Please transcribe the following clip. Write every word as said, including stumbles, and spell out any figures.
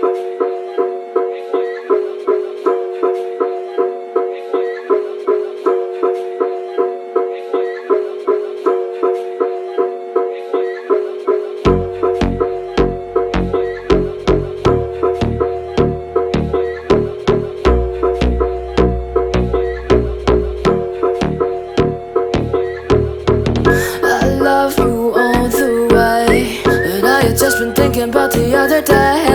I love you all the way, but I had just been thinking about the other day.